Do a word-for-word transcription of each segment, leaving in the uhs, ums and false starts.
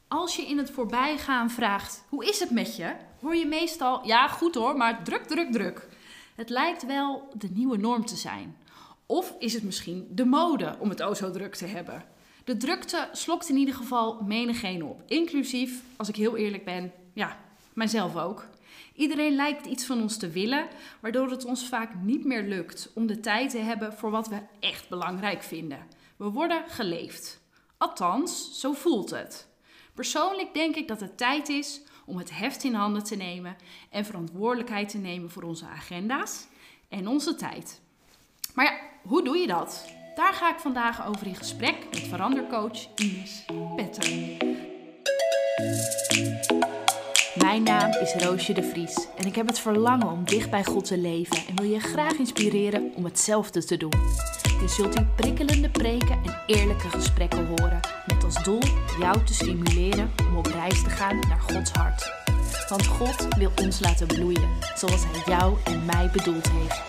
Als je in het voorbijgaan vraagt, hoe is het met je? Hoor je meestal, ja goed hoor, maar druk, druk, druk. Het lijkt wel de nieuwe norm te zijn. Of is het misschien de mode om het o zo druk te hebben? De drukte slokt in ieder geval menigeen op. Inclusief, als ik heel eerlijk ben, ja, mijzelf ook. Iedereen lijkt iets van ons te willen, waardoor het ons vaak niet meer lukt om de tijd te hebben voor wat we echt belangrijk vinden. We worden geleefd. Althans, zo voelt het. Persoonlijk denk ik dat het tijd is om het heft in handen te nemen en verantwoordelijkheid te nemen voor onze agenda's en onze tijd. Maar ja, hoe doe je dat? Daar ga ik vandaag over in gesprek met verandercoach Ines Petter. Mijn naam is Roosje de Vries en ik heb het verlangen om dicht bij God te leven en wil je graag inspireren om hetzelfde te doen. Je zult hier prikkelende preken en eerlijke gesprekken horen, met als doel jou te stimuleren om op reis te gaan naar Gods hart. Want God wil ons laten bloeien, zoals Hij jou en mij bedoeld heeft.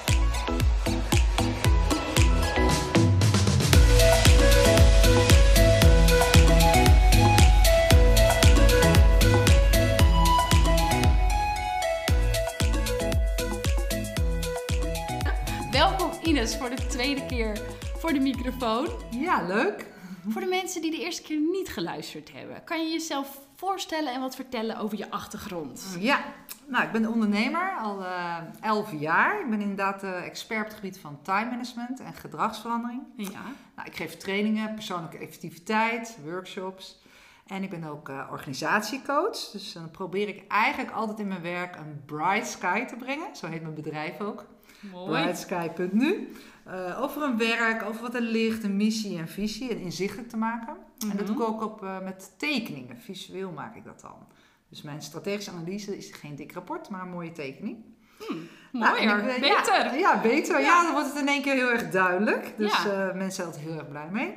Welkom Ines voor de tweede keer voor de microfoon. Ja, leuk. Voor de mensen die de eerste keer niet geluisterd hebben, kan je jezelf voorstellen en wat vertellen over je achtergrond? Ja, nou, ik ben ondernemer al uh, elf jaar. Ik ben inderdaad uh, expert op het gebied van time management en gedragsverandering. Ja. Nou, ik geef trainingen, persoonlijke effectiviteit, workshops. En ik ben ook uh, organisatiecoach. Dus dan probeer ik eigenlijk altijd in mijn werk een bright sky te brengen. Zo heet mijn bedrijf ook. Mooi. brightsky punt nu. Uh, over een werk, over wat er ligt, een missie en visie en inzichtelijk te maken. Mm-hmm. En dat doe ik ook op, uh, met tekeningen. Visueel maak ik dat dan. Dus mijn strategische analyse is geen dik rapport, maar een mooie tekening. Hmm, mooier, nou, ik, uh, beter. Ja, ja beter. Ja. ja, dan wordt het in één keer heel erg duidelijk. Dus ja. uh, mensen zijn altijd heel erg blij mee.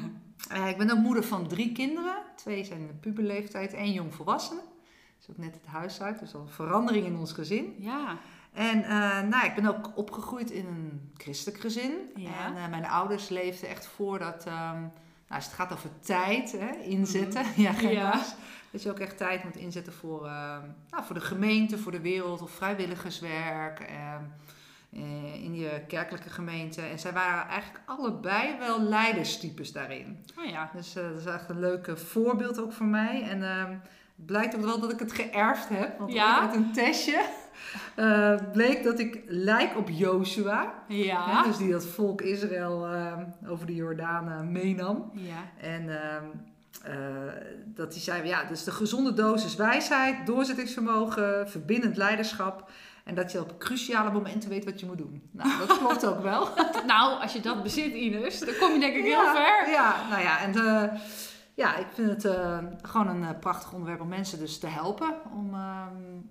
uh, ik ben ook moeder van drie kinderen. Twee zijn in de puberleeftijd, één jong volwassene. Dat is ook net het huis uit, dus al een verandering in ons gezin. Ja. En uh, nou, ik ben ook opgegroeid in een christelijk gezin. Ja. En uh, mijn ouders leefden echt voor dat, um, nou, als het gaat over tijd, hè, inzetten. Mm-hmm. Ja, geen ja. was, dat je ook echt tijd moet inzetten voor, uh, nou, voor de gemeente, voor de wereld of vrijwilligerswerk. Uh, uh, in je kerkelijke gemeente. En zij waren eigenlijk allebei wel leiderstypes daarin. Oh ja. Dus uh, dat is echt een leuk voorbeeld ook voor mij. En uh, het blijkt ook wel dat ik het geërfd heb. Want ja? uit een testje uh, bleek dat ik lijk op Joshua. Ja. Hè, dus die dat volk Israël uh, over de Jordaan uh, meenam. Ja. En uh, uh, dat hij zei, ja, dus de gezonde dosis wijsheid, doorzettingsvermogen, verbindend leiderschap. En dat je op cruciale momenten weet wat je moet doen. Nou, dat klopt ook wel. Nou, als je dat bezit, Ines, dan kom je denk ik heel ja, ver. Ja, nou ja, en uh, ja, ik vind het uh, gewoon een uh, prachtig onderwerp om mensen dus te helpen. Om uh,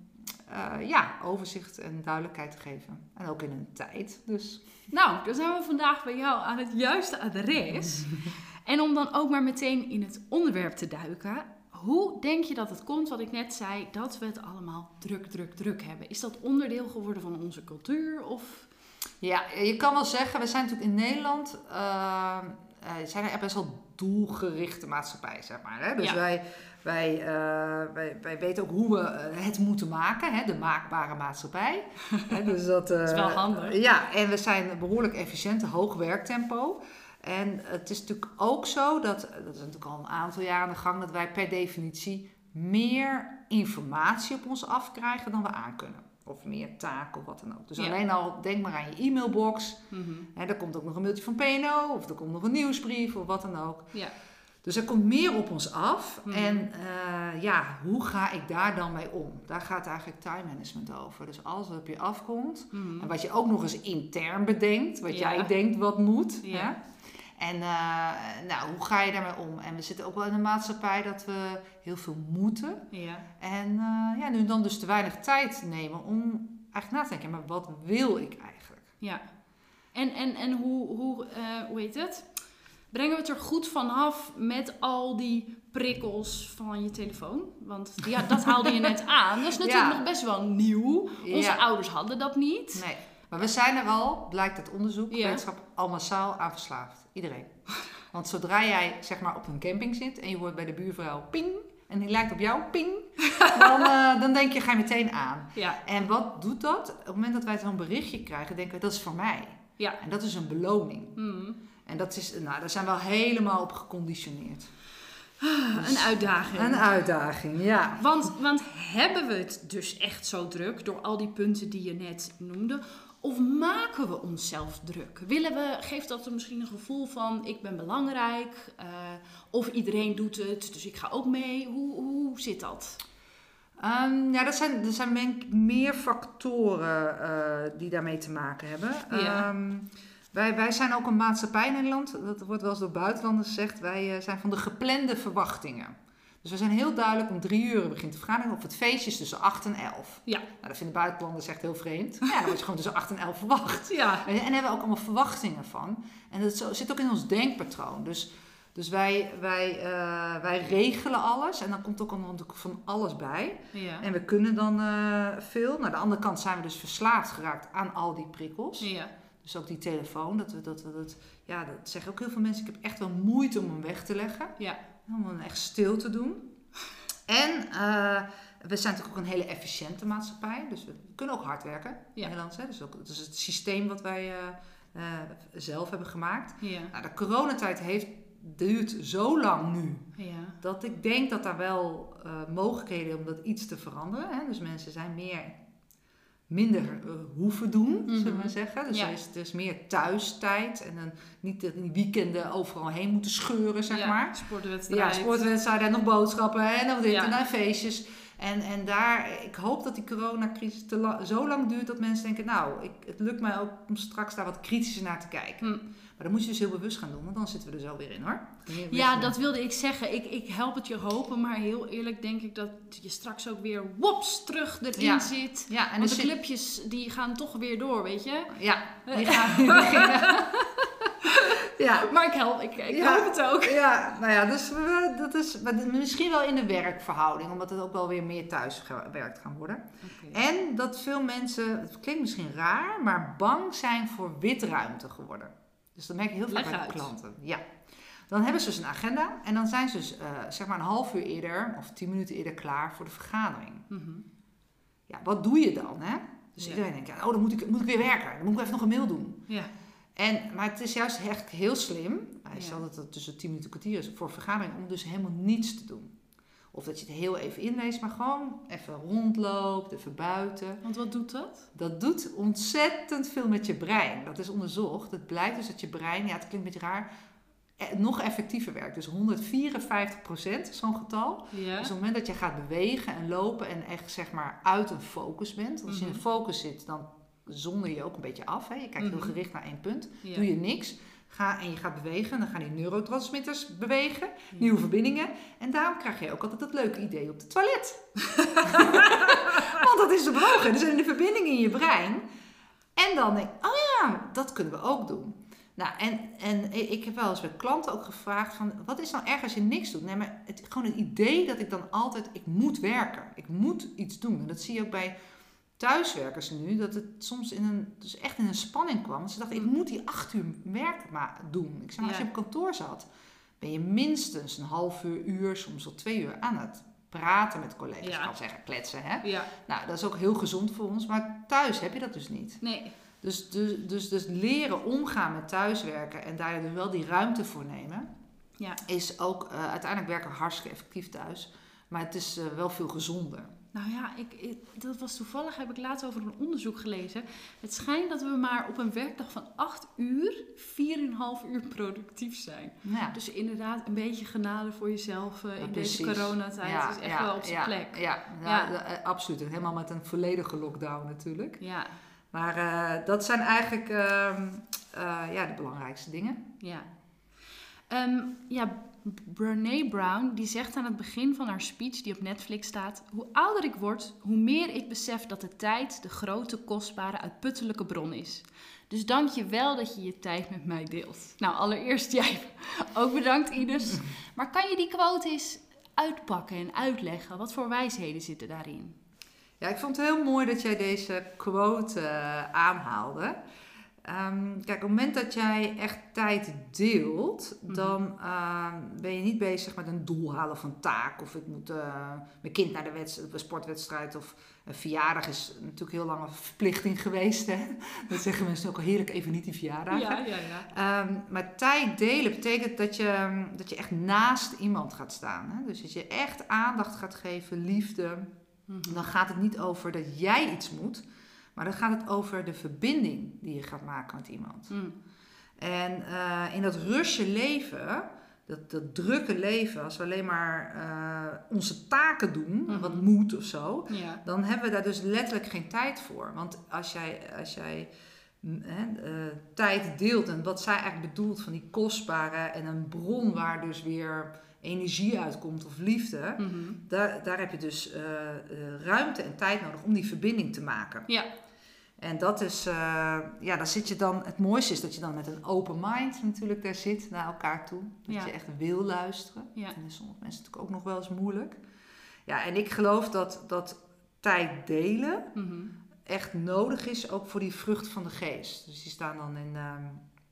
uh, ja, overzicht en duidelijkheid te geven. En ook in een tijd. Dus. Nou, dan zijn we vandaag bij jou aan het juiste adres. En om dan ook maar meteen in het onderwerp te duiken. Hoe denk je dat het komt, wat ik net zei, dat we het allemaal druk, druk, druk hebben? Is dat onderdeel geworden van onze cultuur? Of? Ja, je kan wel zeggen, we zijn natuurlijk in Nederland, uh, uh, zijn er best wel doelgerichte maatschappij, zeg maar. Hè? Dus ja. wij, wij, uh, wij, wij weten ook hoe we het moeten maken, hè? De maakbare maatschappij. Hè? Dus dat, uh, dat is wel handig. Ja, en we zijn behoorlijk efficiënt, hoog werktempo. En het is natuurlijk ook zo, dat, dat is natuurlijk al een aantal jaar aan de gang, dat wij per definitie meer informatie op ons afkrijgen dan we aankunnen. Of meer taken of wat dan ook. Dus ja. alleen al, denk maar aan je e-mailbox. Mm-hmm. Hè, daar komt ook nog een mailtje van P en O of er komt nog een nieuwsbrief of wat dan ook. Ja. Dus er komt meer op ons af. Mm-hmm. En uh, ja, hoe ga ik daar dan mee om? Daar gaat eigenlijk time management over. Dus alles wat op je afkomt mm-hmm. en wat je ook nog eens intern bedenkt, wat ja. jij denkt wat moet. Ja. Hè? En uh, nou, hoe ga je daarmee om? En we zitten ook wel in een maatschappij dat we heel veel moeten. Ja. En uh, ja, nu dan dus te weinig tijd nemen om eigenlijk na te denken. Maar wat wil ik eigenlijk? Ja. En, en, en hoe, hoe, uh, hoe heet het? Brengen we het er goed vanaf met al die prikkels van je telefoon? Want ja, dat haalde je net aan. Dat is natuurlijk ja. nog best wel nieuw. Onze ja. ouders hadden dat niet. Nee. Maar we zijn er al, blijkt uit onderzoek, ja. wetenschap, al massaal aan verslaafd. Iedereen. Want zodra jij zeg maar op een camping zit en je hoort bij de buurvrouw ping, en die lijkt op jou, ping, dan, uh, dan denk je, ga je meteen aan. Ja. En wat doet dat? Op het moment dat wij zo'n berichtje krijgen, denken we, dat is voor mij. Ja. En dat is een beloning. Mm. En dat is, nou, daar zijn we al helemaal op geconditioneerd. Dus, een uitdaging. Een uitdaging, ja. Want, want hebben we het dus echt zo druk door al die punten die je net noemde? Of maken we onszelf druk? Willen we, geeft dat er misschien een gevoel van ik ben belangrijk? Uh, of iedereen doet het, dus ik ga ook mee. Hoe, hoe zit dat? Um, ja, dat zijn, er zijn denk ik meer factoren uh, die daarmee te maken hebben. Ja. Um, wij, wij zijn ook een maatschappij in Nederland, dat wordt wel eens door buitenlanders gezegd, wij uh, zijn van de geplande verwachtingen. Dus we zijn heel duidelijk, om drie uur begint de vergadering, of het feestje is tussen acht en elf. Ja. Nou, dat vinden buitenlanders echt heel vreemd. Ja, dan word je gewoon tussen acht en elf verwacht. Ja. En daar hebben we ook allemaal verwachtingen van. En dat zit ook in ons denkpatroon. Dus, dus wij, wij, uh, wij regelen alles en dan komt ook allemaal van alles bij. Ja. En we kunnen dan uh, veel. Nou, aan de andere kant zijn we dus verslaafd geraakt aan al die prikkels. Ja. Dus ook die telefoon, dat we dat, we dat, ja, dat zeggen ook heel veel mensen. Ik heb echt wel moeite om hem weg te leggen. Ja. Om hem echt stil te doen. En uh, we zijn natuurlijk ook een hele efficiënte maatschappij. Dus we kunnen ook hard werken. Ja. Nederlands, hè? Dus ook, dat is het systeem wat wij uh, uh, zelf hebben gemaakt. Ja. Nou, de coronatijd heeft, duurt zo lang nu. Ja. Dat ik denk dat daar wel uh, mogelijkheden om dat iets te veranderen. Hè? Dus mensen zijn meer... minder uh, hoeven doen, mm-hmm. zullen we zeggen. Dus ja. er, is, er is meer thuistijd. En dan niet in die weekenden overal heen moeten scheuren, zeg ja, maar. Sportwedstrijden. Ja, sportwedstrijden en nog boodschappen en nog dit ja. en dan feestjes. En, en daar, ik hoop dat die coronacrisis te la- zo lang duurt dat mensen denken... nou, ik, het lukt mij ook om straks daar wat kritischer naar te kijken. Mm. Maar dan moet je dus heel bewust gaan doen, want dan zitten we er zo weer in, hoor. Ja, dat wilde ik zeggen. Ik, ik help het je hopen, maar heel eerlijk denk ik dat je straks ook weer wops terug erin ja. zit. Ja, en want de zit... clubjes die gaan toch weer door, weet je? Ja, die gaan... Die gaan ja. Maar ik help, ik, ik ja. hoop het ook. Ja, nou ja, dus we, dat is misschien wel in de werkverhouding, omdat het ook wel weer meer thuis gewerkt gaan worden. Okay. En dat veel mensen, het klinkt misschien raar, maar bang zijn voor witruimte geworden. Dus dat merk ik heel vaak bij klanten. Ja. Dan hebben ze dus een agenda en dan zijn ze dus uh, zeg maar een half uur eerder of tien minuten eerder klaar voor de vergadering. Mm-hmm. Ja, wat doe je dan, hè? Dus ja. iedereen denkt, ja, oh, dan moet ik, moet ik weer werken. Dan moet ik even nog een mail doen. Ja. En, maar het is juist echt heel slim, hij ja. stelt dat het tussen tien minuten en kwartier is voor vergadering, om dus helemaal niets te doen. Of dat je het heel even inleest, maar gewoon even rondloopt, even buiten. Want wat doet dat? Dat doet ontzettend veel met je brein. Dat is onderzocht. Het blijkt dus dat je brein, ja, het klinkt een beetje raar, nog effectiever werkt. Dus honderdvierenvijftig procent is zo'n getal. Ja. Dus op het moment dat je gaat bewegen en lopen en echt zeg maar uit een focus bent. Als je in een focus zit, dan zonder je ook een beetje af. Hè? Je kijkt heel gericht naar één punt. Ja. Doe je niks. Ga, en je gaat bewegen. Dan gaan die neurotransmitters bewegen. Ja. Nieuwe verbindingen. En daarom krijg je ook altijd dat leuke idee op het toilet. Want dat is de bewogen. Er zijn de verbindingen in je brein. En dan denk ik, oh ja, dat kunnen we ook doen. Nou, en, en ik heb wel eens bij klanten ook gevraagd van, wat is nou erg als je niks doet? Nee, maar het, gewoon het idee dat ik dan altijd, ik moet werken. Ik moet iets doen. En dat zie je ook bij thuiswerkers nu, dat het soms in een, dus echt in een spanning kwam. Want ze dachten, ik moet die acht uur werk maar doen. Ik zeg maar, ja. als je op kantoor zat, ben je minstens een half uur, uur, soms wel twee uur aan het praten met collega's. Ja. Ik kan zeggen, kletsen, hè? Ja. Nou, dat is ook heel gezond voor ons, maar thuis heb je dat dus niet. Nee. Dus, dus, dus, dus leren omgaan met thuiswerken en daar dus wel die ruimte voor nemen, ja. is ook, uh, uiteindelijk werken we hartstikke effectief thuis, maar het is uh, wel veel gezonder. Nou ja, ik, ik, dat was toevallig, heb ik laatst over een onderzoek gelezen. Het schijnt dat we maar op een werkdag van acht uur, vier komma vijf uur productief zijn. Ja. Dus inderdaad een beetje genade voor jezelf uh, in ja, deze coronatijd ja, is echt ja, wel op zijn ja, plek. Ja, ja, ja. Uh, absoluut. Helemaal met een volledige lockdown natuurlijk. Ja. Maar uh, dat zijn eigenlijk uh, uh, ja, de belangrijkste dingen. Ja. Um, ja, Brené Brown die zegt aan het begin van haar speech die op Netflix staat: hoe ouder ik word, hoe meer ik besef dat de tijd de grote, kostbare, uitputtelijke bron is. Dus dank je wel dat je je tijd met mij deelt. Nou, allereerst jij ook bedankt, Ines. Maar kan je die quote eens uitpakken en uitleggen? Wat voor wijsheden zitten daarin? Ja, ik vond het heel mooi dat jij deze quote uh, aanhaalde. Um, kijk, op het moment dat jij echt tijd deelt, Mhm. dan uh, ben je niet bezig met een doel halen of een taak. Of ik moet uh, mijn kind naar de wedst- een sportwedstrijd of een verjaardag is natuurlijk heel lang een verplichting geweest. Hè? Dat zeggen mensen ook al heerlijk, even niet die verjaardag. Ja, ja, ja. Um, maar tijd delen betekent dat je, dat je echt naast iemand gaat staan. Hè? Dus dat je echt aandacht gaat geven, liefde. Mhm. Dan gaat het niet over dat jij iets moet, maar dan gaat het over de verbinding die je gaat maken met iemand. Mhm. En uh, in dat rushe leven, dat, dat drukke leven, als we alleen maar uh, onze taken doen, Mhm. wat moet of zo, Ja. dan hebben we daar dus letterlijk geen tijd voor. Want als jij, als jij hè, uh, tijd deelt en wat zij eigenlijk bedoelt van die kostbare en een bron waar dus weer energie uitkomt of liefde, Mhm. daar, daar heb je dus uh, uh, ruimte en tijd nodig om die verbinding te maken. Ja. En dat is, uh, ja, daar zit je dan, het mooiste is dat je dan met een open mind natuurlijk daar zit naar elkaar toe. Dat Ja. je echt wil luisteren. Ja. Dat vinden sommige mensen natuurlijk ook nog wel eens moeilijk. Ja, en ik geloof dat, dat tijd delen Mhm. echt nodig is, ook voor die vrucht van de geest. Dus die staan dan in uh,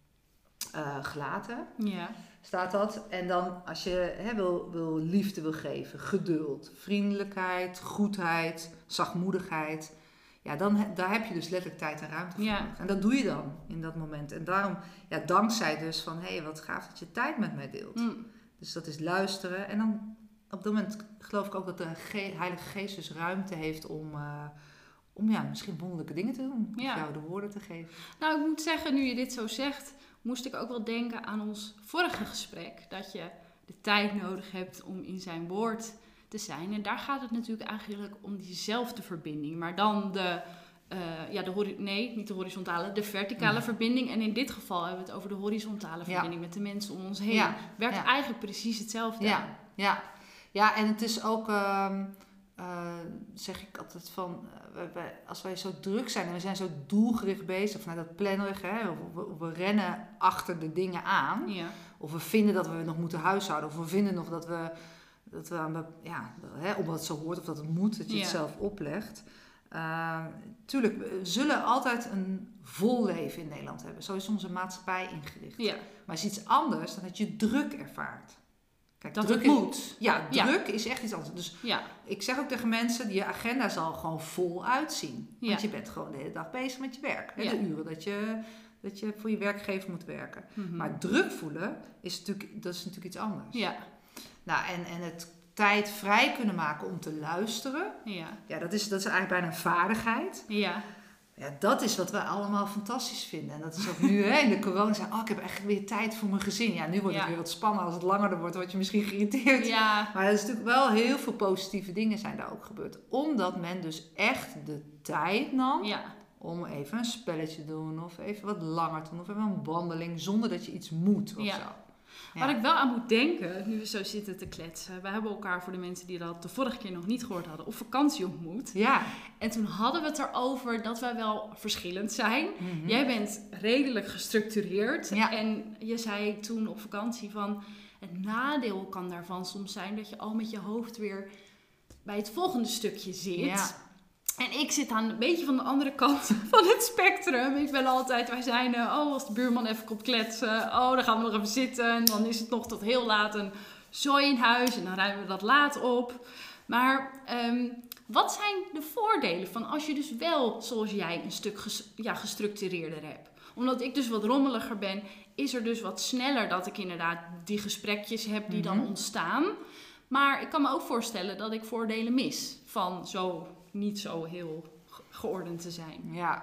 uh, gelaten, Ja. staat dat. En dan als je hè, wil, wil liefde wil geven, geduld, vriendelijkheid, goedheid, zachtmoedigheid. Ja, dan, daar heb je dus letterlijk tijd en ruimte voor Ja. nodig. En dat doe je dan in dat moment. En daarom, ja, dankzij dus van, hé, hey, wat gaaf dat je tijd met mij deelt. Mm. Dus dat is luisteren. En dan op dat moment geloof ik ook dat de Ge- Heilige Geest dus ruimte heeft om, uh, om ja, misschien wonderlijke dingen te doen. Ja. Of jou de woorden te geven. Nou, ik moet zeggen, nu je dit zo zegt, moest ik ook wel denken aan ons vorige gesprek. Dat je de tijd nodig hebt om in zijn woord te zijn. En daar gaat het natuurlijk eigenlijk om diezelfde verbinding. Maar dan de, uh, ja, de hori- nee, niet de horizontale, de verticale Ja. verbinding. En in dit geval hebben we het over de horizontale verbinding Ja. met de mensen om ons heen. Ja. Werkt Ja. eigenlijk precies hetzelfde. Ja, ja. Ja, en het is ook, uh, uh, zeg ik altijd van, uh, wij, als wij zo druk zijn en we zijn zo doelgericht bezig vanuit dat plannerig, hè, of we, we rennen achter de dingen aan, Ja. of we vinden dat we nog moeten huishouden, of we vinden nog dat we, dat we aan, ja, hè, omdat het zo hoort of dat het moet, dat je Ja. het zelf oplegt. Uh, tuurlijk, we zullen altijd een vol leven in Nederland hebben. Zo is onze maatschappij ingericht. Ja. Maar het is iets anders dan dat je druk ervaart. Kijk, Dat druk het is- moet. Ja, Ja. druk is echt iets anders. Dus Ja. ik zeg ook tegen mensen, je agenda zal gewoon vol uitzien. Ja. Want je bent gewoon de hele dag bezig met je werk. Hè? Ja. De uren dat je, dat je voor je werkgever moet werken. Mhm. Maar druk voelen, is natuurlijk, dat is natuurlijk iets anders. Ja. Nou, en, en het tijd vrij kunnen maken om te luisteren. Ja. Ja, dat is, dat is eigenlijk bijna een vaardigheid. Ja. Ja, dat is wat wij allemaal fantastisch vinden. En dat is ook nu hè, in de corona. Zijn, oh, ik heb echt weer tijd voor mijn gezin. Ja, nu wordt het Ja. weer wat spannender. Als het langer wordt, word je misschien geïrriteerd. Ja. Maar er is natuurlijk wel heel veel positieve dingen zijn daar ook gebeurd. Omdat men dus echt de tijd nam Ja. om even een spelletje te doen. Of even wat langer te doen. Of even een wandeling. Zonder dat je iets moet of Ja. zo. Ja. Waar ik wel aan moet denken, nu we zo zitten te kletsen. We hebben elkaar, voor de mensen die dat de vorige keer nog niet gehoord hadden, op vakantie ontmoet. Ja. En toen hadden we het erover dat wij wel verschillend zijn. Mhm. Jij bent redelijk gestructureerd. Ja. En je zei toen op vakantie van, het nadeel kan daarvan soms zijn dat je al met je hoofd weer bij het volgende stukje zit. Ja. En ik zit aan een beetje van de andere kant van het spectrum. Ik ben altijd, wij zijn, uh, oh als de buurman even komt kletsen. Oh, dan gaan we nog even zitten. En dan is het nog tot heel laat een zooi in huis. En dan ruimen we dat laat op. Maar um, wat zijn de voordelen van als je dus wel, zoals jij, een stuk ges- ja, gestructureerder hebt? Omdat ik dus wat rommeliger ben, is er dus wat sneller dat ik inderdaad die gesprekjes heb die Mhm. dan ontstaan. Maar ik kan me ook voorstellen dat ik voordelen mis van zo niet zo heel ge- geordend te zijn. Ja,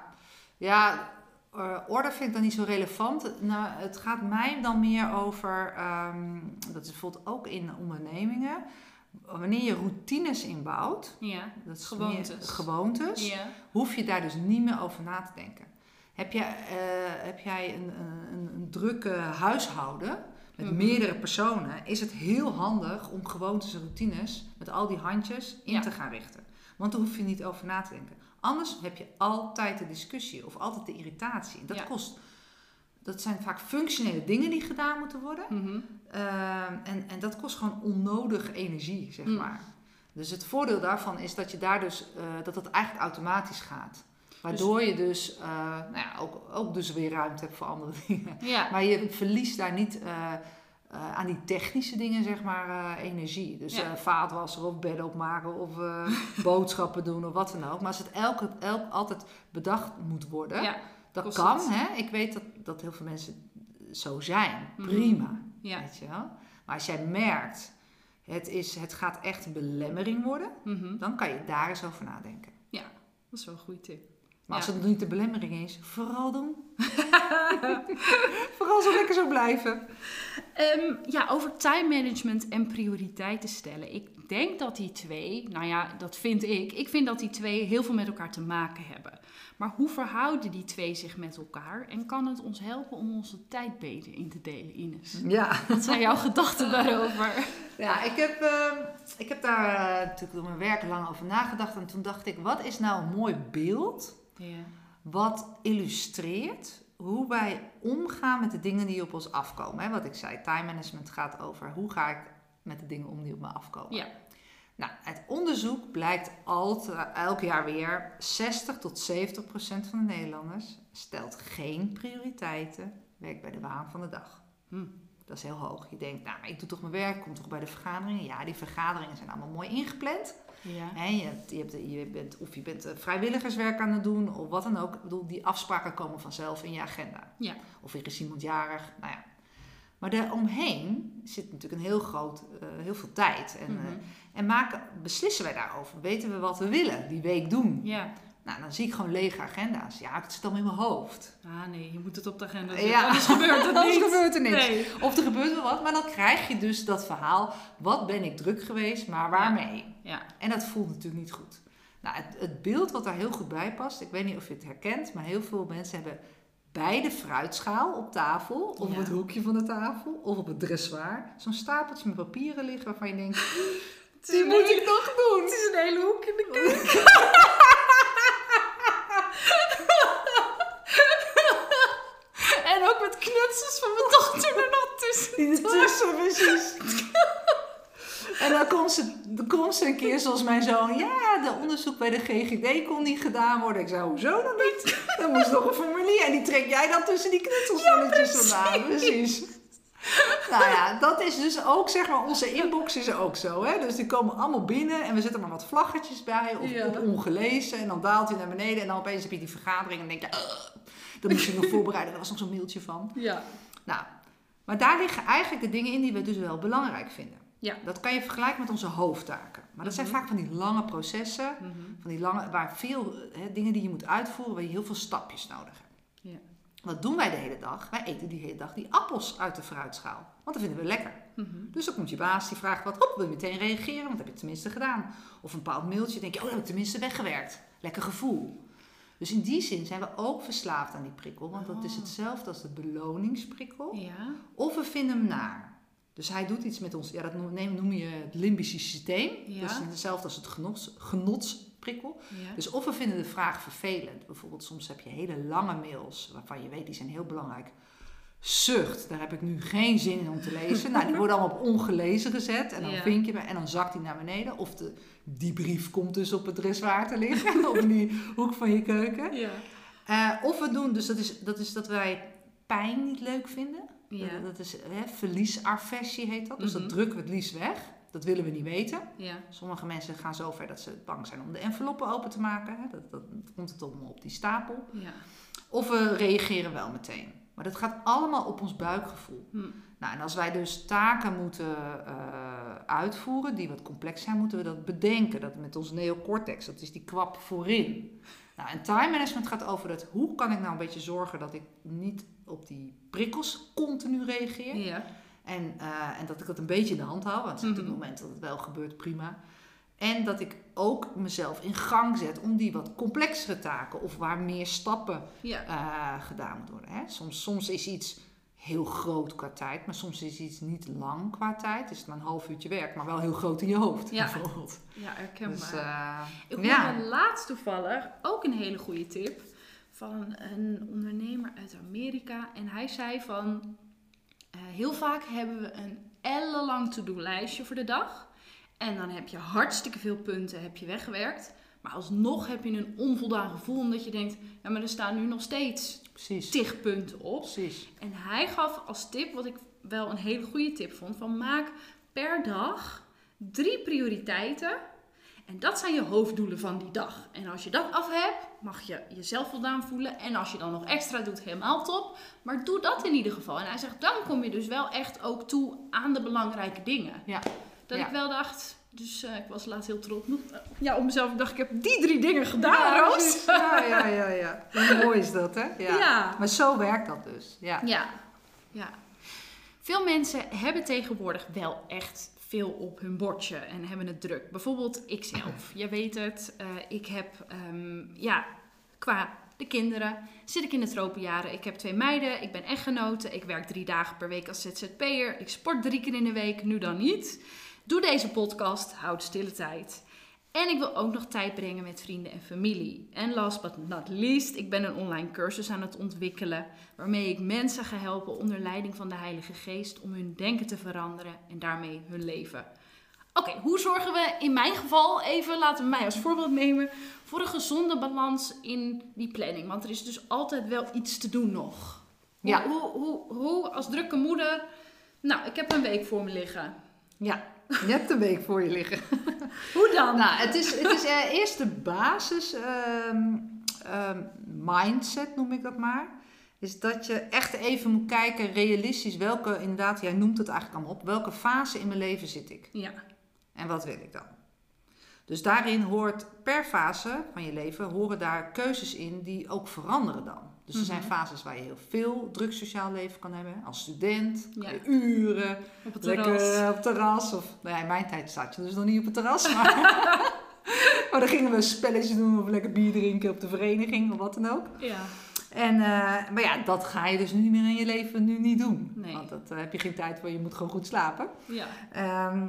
ja uh, orde vind ik dan niet zo relevant. Nou, het gaat mij dan meer over, um, dat is bijvoorbeeld ook in ondernemingen, wanneer je routines inbouwt, Ja, dat is Gewoontes. meer gewoontes, ja, hoef je daar dus niet meer over na te denken. Heb jij, uh, heb jij een, een, een drukke huishouden met Mhm. meerdere personen, is het heel handig om gewoontes en routines met al die handjes in Ja. te gaan richten. Want daar hoef je niet over na te denken. Anders heb je altijd de discussie of altijd de irritatie. Dat Ja. kost. Dat zijn vaak functionele dingen die gedaan moeten worden. mhm. Uh, en, en dat kost gewoon onnodig energie, zeg Mm. maar. Dus het voordeel daarvan is dat je daar dus uh, dat het eigenlijk automatisch gaat. Waardoor je dus, uh, nou ja, ook, ook dus weer ruimte hebt voor andere dingen. Ja. Maar je verliest daar niet uh, uh, aan die technische dingen, zeg maar, uh, energie. Dus ja. uh, vaatwassen of bedden opmaken of uh, boodschappen doen of wat dan ook. Maar als het elke, elk, altijd bedacht moet worden, ja, dat kan. Hè? Ik weet dat, dat heel veel mensen zo zijn. Prima. Mm-hmm. Ja. Weet je wel? Maar als jij merkt, het, is, het gaat echt een belemmering worden, mm-hmm. dan kan je daar eens over nadenken. Ja, dat is wel een goede tip. Maar ja. als het niet de belemmering is, vooral doen. Vooral zo lekker zo blijven. Um, ja, over time management en prioriteiten stellen. Ik denk dat die twee, nou ja, dat vind ik. Ik vind dat die twee heel veel met elkaar te maken hebben. Maar hoe verhouden die twee zich met elkaar? En kan het ons helpen om onze tijd beter in te delen, Ines? Ja. Wat zijn jouw gedachten daarover? Ja, ik heb, uh, ik heb daar uh, natuurlijk door mijn werk lang over nagedacht. En toen dacht ik, wat is nou een mooi beeld... Ja. Wat illustreert hoe wij omgaan met de dingen die op ons afkomen. Hè? Wat ik zei, time management gaat over hoe ga ik met de dingen om die op me afkomen. Ja. Nou, uit onderzoek blijkt altijd, elk jaar weer zestig tot zeventig procent van de Nederlanders stelt geen prioriteiten, werkt bij de waan van de dag. Hm. Dat is heel hoog. Je denkt, nou, maar ik doe toch mijn werk, kom toch bij de vergaderingen. Ja, die vergaderingen zijn allemaal mooi ingepland. Ja. He, je, hebt, je, hebt, je bent, of je bent vrijwilligerswerk aan het doen, of wat dan ook. Ik bedoel, die afspraken komen vanzelf in je agenda. Ja. Of er is iemand jarig, nou ja. Maar daaromheen zit natuurlijk een heel groot, uh, heel veel tijd. En, mm-hmm. uh, en maken, beslissen wij daarover. Weten we wat we willen, die week doen. Ja. Nou, dan zie ik gewoon lege agenda's. Ja, het zit allemaal in mijn hoofd. Ah nee, je moet het op de agenda zetten. Ja. Anders gebeurt er niks. Anders gebeurt er niks. Nee. Of er gebeurt wel wat, maar dan krijg je dus dat verhaal. Wat ben ik druk geweest, maar waarmee? Ja. Ja. En dat voelt natuurlijk niet goed. Nou, het, het beeld wat daar heel goed bij past, ik weet niet of je het herkent, maar heel veel mensen hebben bij de fruitschaal op tafel, of ja. op het hoekje van de tafel, of op het dressoir, zo'n stapeltje met papieren liggen waarvan je denkt, die moet hele, ik nog doen. Het is een hele hoek in de keuken. En ook met knutsels van mijn dochter er nog tussen. Die ertussen, precies. En dan komt, ze, dan komt ze een keer zoals mijn zoon. Ja, de onderzoek bij de G G D kon niet gedaan worden. Ik zei, hoezo dan niet? Dan moest nog een formulier. En die trek jij dan tussen die knutselspulletjes ja, vandaan. Precies. Nou ja, dat is dus ook, zeg maar, onze inbox is ook zo. Hè? Dus die komen allemaal binnen en we zetten maar wat vlaggetjes bij. Of ja. op ongelezen. En dan daalt hij naar beneden. En dan opeens heb je die vergadering. En dan denk je, uh, dat moest je nog voorbereiden. Daar was nog zo'n mailtje van. Ja. Nou, maar daar liggen eigenlijk de dingen in die we dus wel belangrijk vinden. Ja. Dat kan je vergelijken met onze hoofdtaken. Maar dat mm-hmm. zijn vaak van die lange processen. Mm-hmm. Van die lange, waar veel hè, dingen die je moet uitvoeren, waar je heel veel stapjes nodig hebt. Ja. Wat doen wij de hele dag? Wij eten die hele dag die appels uit de fruitschaal. Want dat vinden we lekker. Mm-hmm. Dus dan komt je baas, die vraagt wat. Hop, wil je meteen reageren? Want dat heb je tenminste gedaan. Of een bepaald mailtje, denk je, oh, dat heb ik tenminste weggewerkt. Lekker gevoel. Dus in die zin zijn we ook verslaafd aan die prikkel. Want dat is hetzelfde als de beloningsprikkel. Ja. Of we vinden hem naar. Dus hij doet iets met ons, ja, dat noem, noem je het limbische systeem. Ja. Dat is hetzelfde als het genots, genotsprikkel. Ja. Dus of we vinden de vraag vervelend. Bijvoorbeeld soms heb je hele lange mails waarvan je weet, die zijn heel belangrijk. Zucht, daar heb ik nu geen zin in om te lezen. Nou, die worden allemaal op ongelezen gezet. En dan ja. vink je bij, en dan zakt die naar beneden. Of de, die brief komt dus op het dressoir te liggen. Of in die hoek van je keuken. Ja. Uh, of we doen, dus dat is, dat is dat wij pijn niet leuk vinden. Ja. Dat is hè, verliesaversie heet dat. Dus mm-hmm. dat drukken we het liefst weg. Dat willen we niet weten. Ja. Sommige mensen gaan zo ver dat ze bang zijn om de enveloppen open te maken. Hè. Dat, dat, dat komt het allemaal op die stapel. Ja. Of we reageren wel meteen. Maar dat gaat allemaal op ons buikgevoel. Hm. Nou, en als wij dus taken moeten uh, uitvoeren die wat complex zijn, moeten we dat bedenken. Dat met ons neocortex, dat is die kwap voorin. Nou, en time management gaat over dat, hoe kan ik nou een beetje zorgen dat ik niet op die prikkels continu reageer. Ja. En, uh, en dat ik dat een beetje in de hand hou. Want mm-hmm. op het moment dat het wel gebeurt, prima. En dat ik ook mezelf in gang zet om die wat complexere taken of waar meer stappen ja. uh, gedaan moeten worden. Hè? Soms, soms is iets heel groot qua tijd, maar soms is iets niet lang qua tijd. Is het maar een half uurtje werk, maar wel heel groot in je hoofd ja. bijvoorbeeld. Ja, herkenbaar. Dus, uh, ik hoorde ja. laatst toevallig ook een hele goede tip van een ondernemer uit Amerika. En hij zei van, uh, heel vaak hebben we een ellenlang to-do lijstje voor de dag. En dan heb je hartstikke veel punten heb je weggewerkt. Maar alsnog heb je een onvoldaan gevoel omdat je denkt, ja, maar er staan nu nog steeds Precies. tig punten op. Precies. En hij gaf als tip, wat ik wel een hele goede tip vond, van maak per dag drie prioriteiten. En dat zijn je hoofddoelen van die dag. En als je dat af hebt, mag je jezelf voldaan voelen. En als je dan nog extra doet, helemaal top. Maar doe dat in ieder geval. En hij zegt, dan kom je dus wel echt ook toe aan de belangrijke dingen. Ja. Dat Ja. ik wel dacht, dus uh, ik was laatst heel trots uh, ja, op mezelf. Ik dacht, ik heb die drie dingen gedaan, Ja, Roos. precies. Ja, ja, ja, ja. Hoe mooi is dat, hè? Ja. Ja. Maar zo werkt dat dus. Ja. Ja, ja. Veel mensen hebben tegenwoordig wel echt veel op hun bordje en hebben het druk. Bijvoorbeeld ikzelf. Je weet het, uh, ik heb, um, ja, qua de kinderen zit ik in de tropenjaren. Ik heb twee meiden, ik ben echtgenote, ik werk drie dagen per week als Z Z P'er. Ik sport drie keer in de week, nu dan niet. Doe deze podcast, houd stille tijd. En ik wil ook nog tijd brengen met vrienden en familie. En last but not least, ik ben een online cursus aan het ontwikkelen, waarmee ik mensen ga helpen onder leiding van de Heilige Geest om hun denken te veranderen en daarmee hun leven. Oké, okay, hoe zorgen we in mijn geval, even laten we mij als voorbeeld nemen, voor een gezonde balans in die planning? Want er is dus altijd wel iets te doen nog. Hoe, Ja. hoe, hoe, hoe als drukke moeder, nou, ik heb een week voor me liggen. Ja, je hebt een week voor je liggen. Hoe dan? Nou, het is, het is uh, eerst de basis um, um, mindset, noem ik dat maar. Is dat je echt even moet kijken, realistisch, welke, inderdaad, jij noemt het eigenlijk allemaal op, welke fase in mijn leven zit ik? Ja. En wat wil ik dan? Dus daarin hoort per fase van je leven, horen daar keuzes in die ook veranderen dan. Dus er zijn Mm-hmm. fases waar je heel veel druk sociaal leven kan hebben. Als student, Ja. kan je uren, Op het lekker terras. op het terras. Of, nou ja, in mijn tijd zat je dus nog niet op het terras. Maar, maar dan gingen we een spelletje doen of lekker bier drinken op de vereniging of wat dan ook. Ja. En, uh, maar ja, dat ga je dus nu niet meer in je leven nu niet doen. Nee. Want dat uh, heb je geen tijd voor, je moet gewoon goed slapen. Ja. Um,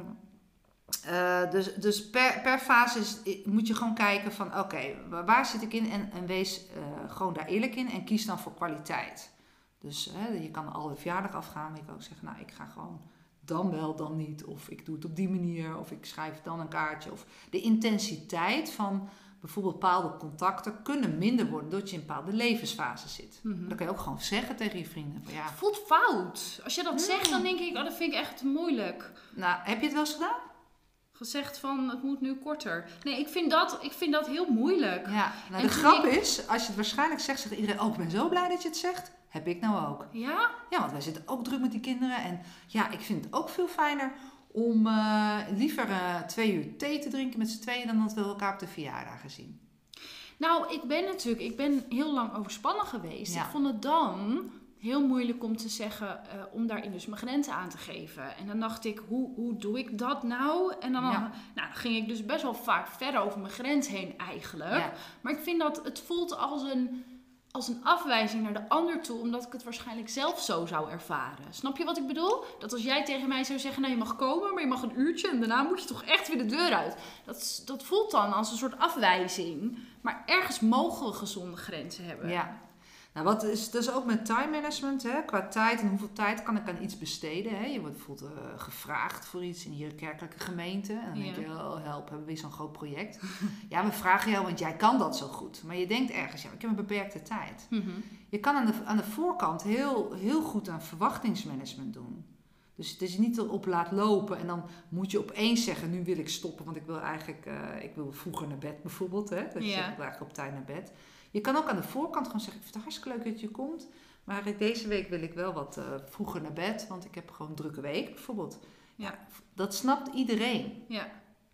uh, dus dus per, per fase is, moet je gewoon kijken van oké, okay, waar zit ik in? En, en wees uh, gewoon daar eerlijk in en kies dan voor kwaliteit. Dus uh, je kan alle verjaardag afgaan, maar je kan ook zeggen, nou ik ga gewoon dan wel, dan niet. Of ik doe het op die manier, of ik schrijf dan een kaartje. Of de intensiteit van bijvoorbeeld bepaalde contacten kunnen minder worden doordat je in bepaalde levensfases zit. Mm-hmm. Dat kan je ook gewoon zeggen tegen je vrienden. Van, ja, Het voelt fout. Als je dat Mm. zegt, dan denk ik, oh, dat vind ik echt moeilijk. nou, heb je het wel eens gedaan? Gezegd van, het moet nu korter. Nee, ik vind dat, ik vind dat heel moeilijk. Ja, nou, En de toen grap ik- is, als je het waarschijnlijk zegt, zegt iedereen, oh, ik ben zo blij dat je het zegt. Heb ik nou ook. Ja? Ja, want wij zitten ook druk met die kinderen. En ja, ik vind het ook veel fijner om uh, liever uh, twee uur thee te drinken met z'n tweeën dan dat we elkaar op de verjaardagen zien. Nou, ik ben natuurlijk, ik ben heel lang overspannen geweest. Ja. Ik vond het dan heel moeilijk om te zeggen, uh, om daarin dus mijn grenzen aan te geven. En dan dacht ik, hoe, hoe doe ik dat nou? En dan, Ja. nou, dan ging ik dus best wel vaak ver over mijn grens heen eigenlijk. Ja. Maar ik vind dat het voelt als een, als een afwijzing naar de ander toe, omdat ik het waarschijnlijk zelf zo zou ervaren. Snap je wat ik bedoel? Dat als jij tegen mij zou zeggen, nou je mag komen, maar je mag een uurtje en daarna moet je toch echt weer de deur uit. Dat, dat voelt dan als een soort afwijzing. Maar ergens mogen we gezonde grenzen hebben. Ja. Nou, wat is dus ook met time management, hè? Qua tijd en hoeveel tijd kan ik aan iets besteden. Hè? Je wordt bijvoorbeeld uh, gevraagd voor iets in je kerkelijke gemeente. En dan Ja. denk je, oh help, hebben we weer zo'n groot project. Ja, we vragen jou, want jij kan dat zo goed. Maar je denkt ergens, ja, ik heb een beperkte tijd. Mm-hmm. Je kan aan de, aan de voorkant heel, heel goed aan verwachtingsmanagement doen. Dus het is niet erop laat lopen en dan moet je opeens zeggen, nu wil ik stoppen, want ik wil eigenlijk, uh, ik wil vroeger naar bed bijvoorbeeld. Hè? Dat je Ja. zegt, ik wil eigenlijk op tijd naar bed. Je kan ook aan de voorkant gewoon zeggen, ik vind het hartstikke leuk dat je komt, maar deze week wil ik wel wat uh, vroeger naar bed, want ik heb gewoon een drukke week bijvoorbeeld. Ja. Dat snapt iedereen. Ja.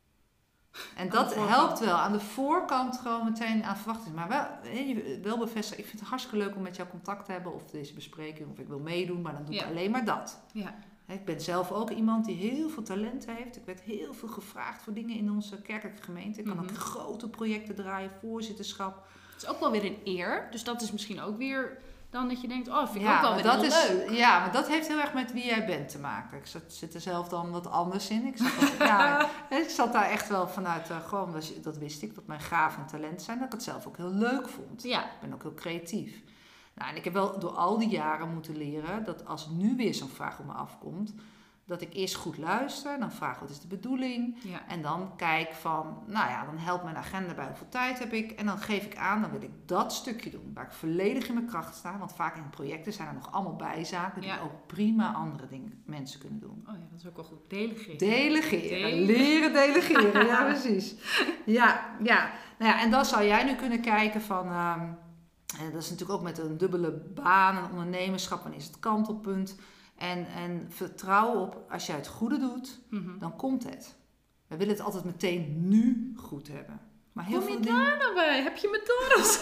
En de dat voorkant. helpt wel. Aan de voorkant gewoon meteen aan verwachting. Maar wel, hè, wel bevestigen, ik vind het hartstikke leuk om met jou contact te hebben of deze bespreking, of ik wil meedoen, maar dan doe ik Ja. alleen maar dat. Ja. Ik ben zelf ook iemand die heel veel talenten heeft. Ik werd heel veel gevraagd voor dingen in onze kerkelijke gemeente. Ik kan Mhm. ook grote projecten draaien, voorzitterschap. Het is ook wel weer een eer. Dus dat is misschien ook weer dan dat je denkt, oh, vind ik Ja, ook wel maar weer dat is, leuk. ja, maar dat heeft heel erg met wie jij bent te maken. Ik zat, zit er zelf dan wat anders in. Ik zat, dat, ja, ik zat daar echt wel vanuit, uh, gewoon, dat, dat wist ik, dat mijn gaven en talenten zijn. Dat ik het zelf ook heel leuk vond. Ja. Ik ben ook heel creatief. Nou, en ik heb wel door al die jaren moeten leren dat als nu weer zo'n vraag op me afkomt, dat ik eerst goed luister. Dan vraag wat is de bedoeling. Ja. En dan kijk van, nou ja, dan helpt mijn agenda bij hoeveel tijd heb ik. En dan geef ik aan, dan wil ik dat stukje doen. Waar ik volledig in mijn kracht sta. Want vaak in projecten zijn er nog allemaal bijzaken. Die Ja. ook prima andere dingen, mensen kunnen doen. Oh ja, dat is ook wel goed. Delegeren. Delegeren. Delegeren. Leren delegeren. Ja, precies. Ja, ja. Nou ja, en dan zou jij nu kunnen kijken van... Um, en dat is natuurlijk ook met een dubbele baan en ondernemerschap. Wanneer is het kantelpunt? En, en vertrouw op, als jij het goede doet, Mm-hmm. dan komt het. We willen het altijd meteen nu goed hebben. Maar heel Kom je veel dingen... daar nou bij? Heb je methodes?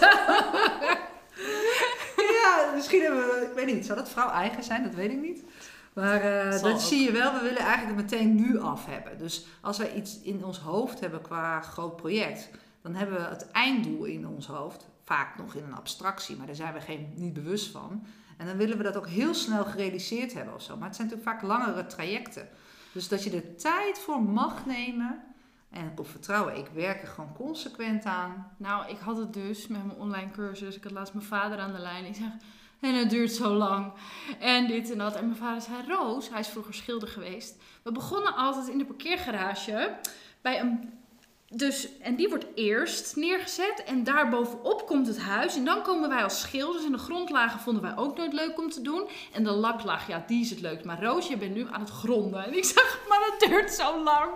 Ja, misschien hebben we... Ik weet niet, zou dat vrouw eigen zijn? Dat weet ik niet. Maar uh, Zal dat ook. zie je wel. We willen eigenlijk het meteen nu af hebben. Dus als wij iets in ons hoofd hebben qua groot project... dan hebben we het einddoel in ons hoofd. Vaak nog in een abstractie, maar daar zijn we geen, niet bewust van. En dan willen we dat ook heel snel gerealiseerd hebben of zo. Maar het zijn natuurlijk vaak langere trajecten. Dus dat je er tijd voor mag nemen. En ik op vertrouwen, ik werk er gewoon consequent aan. Nou, ik had het dus met mijn online cursus. Ik had laatst mijn vader aan de lijn. Ik zeg, en het duurt zo lang. En dit en dat. En mijn vader zei, Roos, hij is vroeger schilder geweest. We begonnen altijd in de parkeergarage bij een... Dus, en die wordt eerst neergezet en daarbovenop komt het huis. En dan komen wij als schilders en de grondlagen vonden wij ook nooit leuk om te doen. En de laklaag, ja, die is het leuk. Maar Roos, je bent nu aan het gronden. En ik zeg, maar dat duurt zo lang.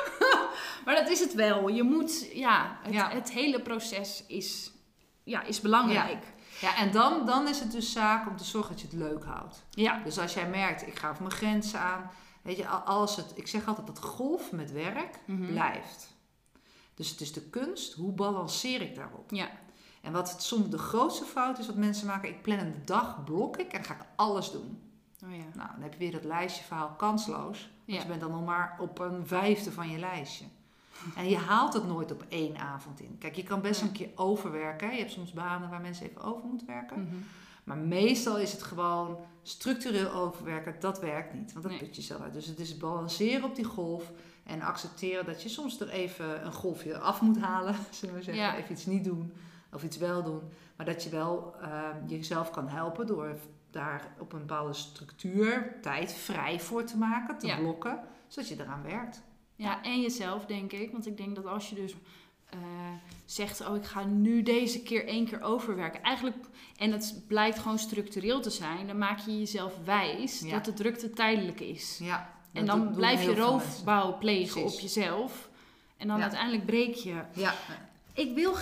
Maar dat is het wel. Je moet, ja, het, Ja. het hele proces is, ja, is belangrijk. Ja, en dan, dan is het dus zaak om te zorgen dat je het leuk houdt. Ja. Dus als jij merkt, ik ga over mijn grenzen aan. Weet je, als het, ik zeg altijd dat golf met werk Mhm. blijft. Dus het is de kunst, hoe balanceer ik daarop? Ja. En wat het soms de grootste fout is wat mensen maken, ik plan een dag, blok ik en dan ga ik alles doen. Oh ja. Nou, dan heb je weer dat lijstje verhaal kansloos. Want Ja. je bent dan nog maar op een vijfde van je lijstje. En je haalt het nooit op één avond in. Kijk, je kan best Ja. een keer overwerken. Je hebt soms banen waar mensen even over moeten werken. Mhm. Maar meestal is het gewoon structureel overwerken. Dat werkt niet, want dat Nee. put je zelf uit. Dus het is balanceren op die golf. En accepteren dat je soms er even een golfje af moet halen. Zullen we zeggen. Ja. Even iets niet doen. Of iets wel doen. Maar dat je wel uh, jezelf kan helpen door daar op een bepaalde structuur tijd vrij voor te maken. Te Ja. blokken. Zodat je eraan werkt. Ja, en jezelf, denk ik. Want ik denk dat als je dus uh, zegt, oh, ik ga nu deze keer één keer overwerken. Eigenlijk, en het blijkt gewoon structureel te zijn, dan maak je jezelf wijs Ja. dat de drukte tijdelijk is. Ja, en dat dan doen blijf je heel veel roofbouw plegen Precies. op jezelf. En dan Ja. uiteindelijk breek je. mensen. Ja, Ik wil...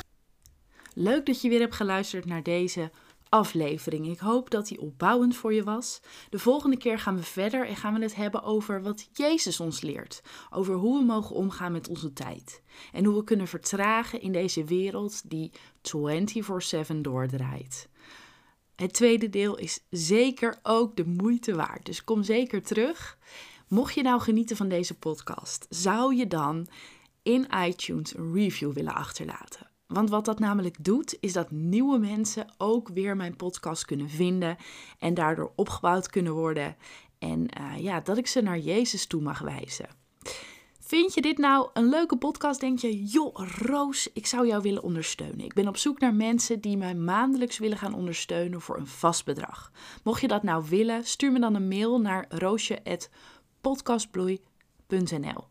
Leuk dat je weer hebt geluisterd naar deze aflevering. Ik hoop dat die opbouwend voor je was. De volgende keer gaan we verder en gaan we het hebben over wat Jezus ons leert. Over hoe we mogen omgaan met onze tijd. En hoe we kunnen vertragen in deze wereld die vierentwintig zeven doordraait. Het tweede deel is zeker ook de moeite waard. Dus kom zeker terug. Mocht je nou genieten van deze podcast, zou je dan in iTunes een review willen achterlaten? Want wat dat namelijk doet, is dat nieuwe mensen ook weer mijn podcast kunnen vinden en daardoor opgebouwd kunnen worden. En uh, ja, dat ik ze naar Jezus toe mag wijzen. Vind je dit nou een leuke podcast? Denk je, joh, Roos, ik zou jou willen ondersteunen. Ik ben op zoek naar mensen die mij maandelijks willen gaan ondersteunen voor een vast bedrag. Mocht je dat nou willen, stuur me dan een mail naar roosje at podcastbloei punt n l.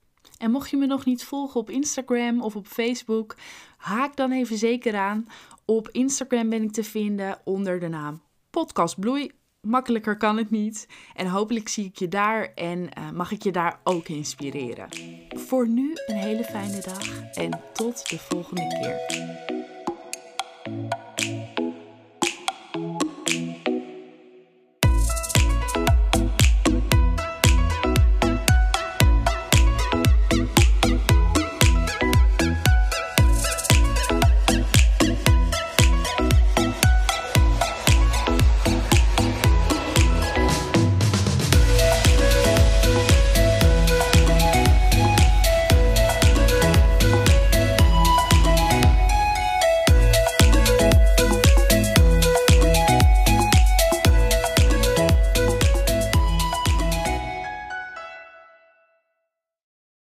En mocht je me nog niet volgen op Instagram of op Facebook, haak dan even zeker aan. Op Instagram ben ik te vinden onder de naam Podcast Bloei. Makkelijker kan het niet. En hopelijk zie ik je daar en uh, mag ik je daar ook inspireren. Voor nu een hele fijne dag en tot de volgende keer.